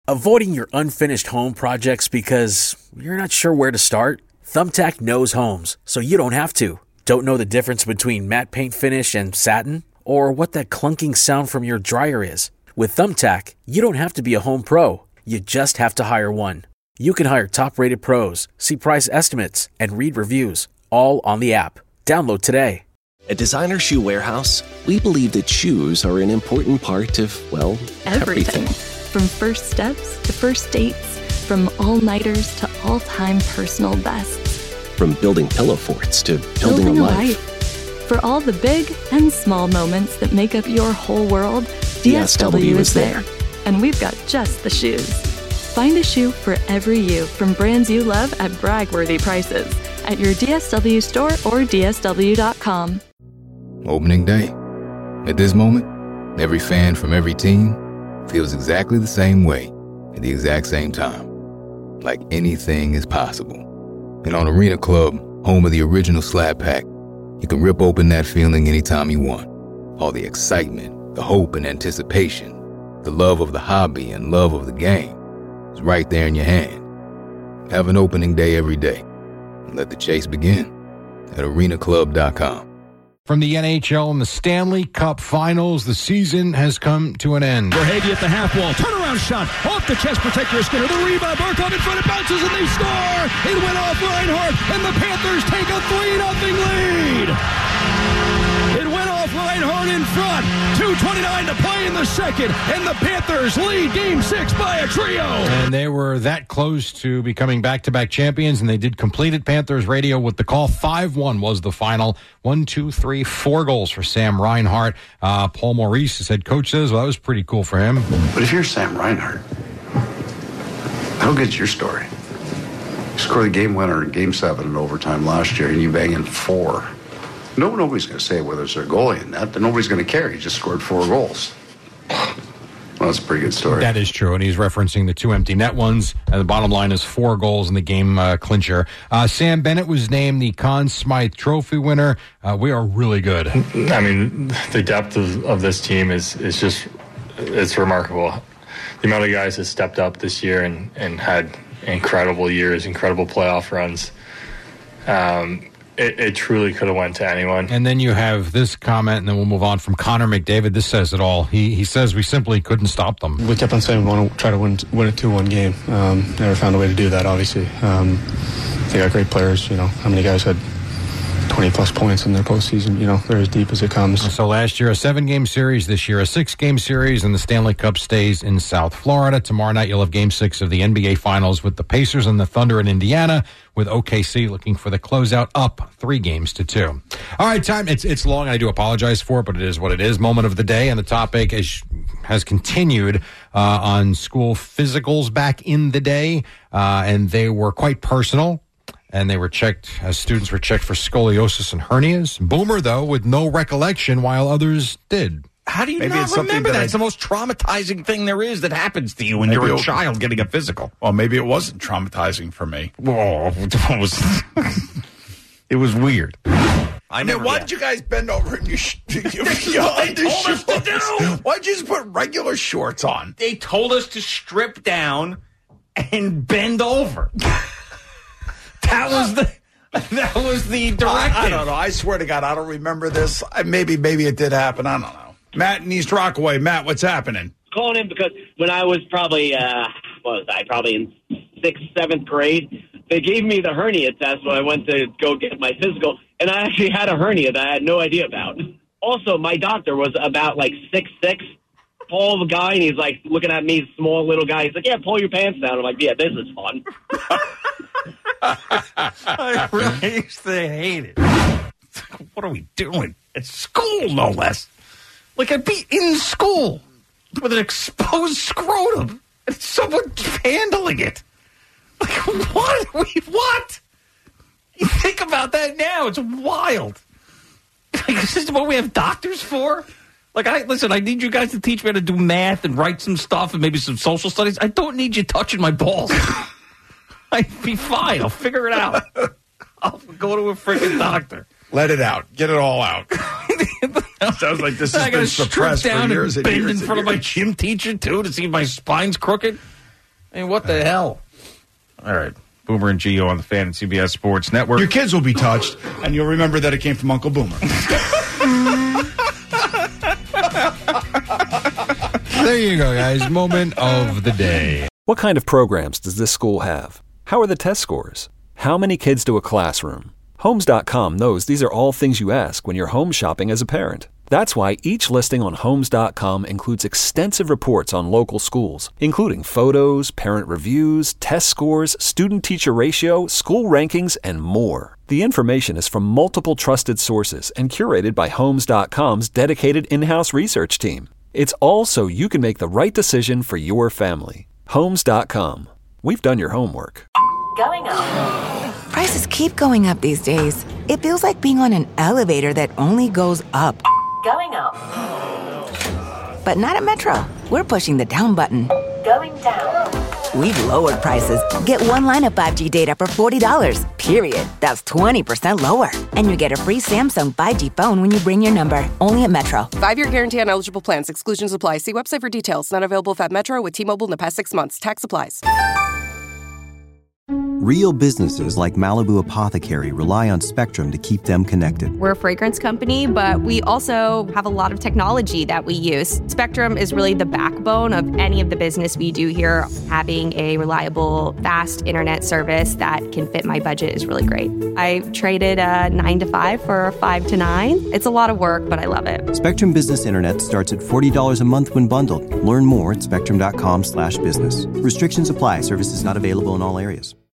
Avoiding your unfinished home projects because you're not sure where to start? Thumbtack knows homes, so you don't have to. Don't know the difference between matte paint finish and satin? Or what that clunking sound from your dryer is? With Thumbtack, you don't have to be a home pro. You just have to hire one. You can hire top-rated pros, see price estimates, and read reviews, all on the app. Download today. At Designer Shoe Warehouse, we believe that shoes are an important part of, well, everything. From first steps to first dates, from all-nighters to all-time personal bests. From building pillow forts to building a life. For all the big and small moments that make up your whole world, DSW is there. And we've got just the shoes. Find a shoe for every you from brands you love at brag-worthy prices at your DSW store or DSW.com. Opening day. At this moment, every fan from every team feels exactly the same way at the exact same time. Like anything is possible. And on Arena Club, home of the original Slab Pack, you can rip open that feeling anytime you want. All the excitement, the hope and anticipation, the love of the hobby and love of the game is right there in your hand. Have an opening day every day. And let the chase begin at arenaclub.com. From the NHL and the Stanley Cup Finals, the season has come to an end. Verhaeghe at the half wall. Turnaround shot. Off the chest protector of Skinner. The rebound. Barkov in front. It bounces and they score. It went off Reinhart. And the Panthers take a 3-0 lead. It went off Reinhart in front. 2:29 to play in the second. And the Panthers lead Game 6 by a trio. And they were that close to becoming back-to-back champions, and they did complete it. Panthers radio with the call. 5-1 was the final. 1, 2, 3, 4 goals for Sam Reinhart. Paul Maurice, his head coach, says, well, that was pretty cool for him. But if you're Sam Reinhart, how good's your story? You scored the game winner in Game 7 in overtime last year, and you bang in 4. Nobody's going to say whether it's their goalie in that. Nobody's going to care. He just scored 4 goals. Well, that's a pretty good story. That is true, and he's referencing the 2 empty net ones. And the bottom line is 4 goals in the game clincher. Sam Bennett was named the Conn Smythe Trophy winner. We are really good. I mean, the depth of this team is just, it's remarkable. The amount of guys that stepped up this year and had incredible years, incredible playoff runs. It truly could have went to anyone. And then you have this comment, and then we'll move on from Connor McDavid. This says it all. He says we simply couldn't stop them. We kept on saying we want to try to win a 2-1 game. Never found a way to do that, obviously. They got great players. You know, how many guys had 20-plus points in their postseason? You know, they're as deep as it comes. So last year, a 7-game series. This year, a 6-game series, and the Stanley Cup stays in South Florida. Tomorrow night, you'll have Game 6 of the NBA Finals with the Pacers and the Thunder in Indiana, with OKC looking for the closeout, up 3-2. All right, time. It's long, and I do apologize for it, but it is what it is. Moment of the day, and the topic has continued on school physicals back in the day, and they were quite personal. And they were checked, as students were checked for scoliosis and hernias. Boomer, though, with no recollection, while others did. How do you not remember that? It's the most traumatizing thing there is that happens to you when you're a child getting a physical. Well, maybe it wasn't traumatizing for me. Oh, it was weird. Why did you guys bend over and Why'd you just put regular shorts on? They told us to strip down and bend over. That was the directive. I don't know. I swear to God, I don't remember this. Maybe it did happen. I don't know. Matt in East Rockaway. Matt, what's happening? Calling him because when I was probably, probably in 6th, 7th grade, they gave me the hernia test when I went to go get my physical, and I actually had a hernia that I had no idea about. Also, my doctor was about 6'6", tall guy, and he's looking at me, small little guy. He's like, yeah, pull your pants down. I'm like, yeah, this is fun. I really used to hate it. What are we doing? At school, no less. I'd be in school with an exposed scrotum and someone handling it. What? You think about that now, it's wild. This is what we have doctors for? I need you guys to teach me how to do math and write some stuff and maybe some social studies. I don't need you touching my balls. I'd be fine. I'll figure it out. I'll go to a freaking doctor. Let it out. Get it all out. Sounds like this has been suppressed for years and years. I got to strip down and bend in front of my gym teacher, too, to see if my spine's crooked. I mean, what the hell? All right. Boomer and Gio on the Fan and CBS Sports Network. Your kids will be touched, and you'll remember that it came from Uncle Boomer. There you go, guys. Moment of the day. What kind of programs does this school have? How are the test scores? How many kids do a classroom? Homes.com knows these are all things you ask when you're home shopping as a parent. That's why each listing on Homes.com includes extensive reports on local schools, including photos, parent reviews, test scores, student-teacher ratio, school rankings, and more. The information is from multiple trusted sources and curated by Homes.com's dedicated in-house research team. It's all so you can make the right decision for your family. Homes.com. We've done your homework. Going up. Prices keep going up these days. It feels like being on an elevator that only goes up. Going up. But not at Metro. We're pushing the down button. Going down. We've lowered prices. Get one line of 5G data for $40, period. That's 20% lower. And you get a free Samsung 5G phone when you bring your number. Only at Metro. 5-year guarantee on eligible plans. Exclusions apply. See website for details. Not available at Metro with T-Mobile in the past 6 months. Tax applies. Real businesses like Malibu Apothecary rely on Spectrum to keep them connected. We're a fragrance company, but we also have a lot of technology that we use. Spectrum is really the backbone of any of the business we do here. Having a reliable, fast internet service that can fit my budget is really great. I traded a 9 to 5 for a 5 to 9. It's a lot of work, but I love it. Spectrum Business Internet starts at $40 a month when bundled. Learn more at spectrum.com/business. Restrictions apply. Services not available in all areas.